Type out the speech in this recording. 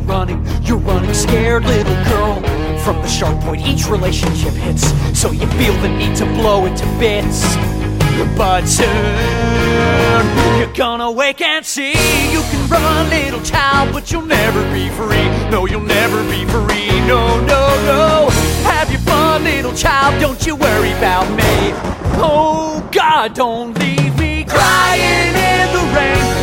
you're running scared, little girl. From the sharp point each relationship hits, so you feel the need to blow it to bits. But soon, you're gonna wake and see you can run, little child, but you'll never be free. No, you'll never be free. No, no, no. Have your fun, little child, don't you worry about me. Oh, God, don't leave me crying in the rain.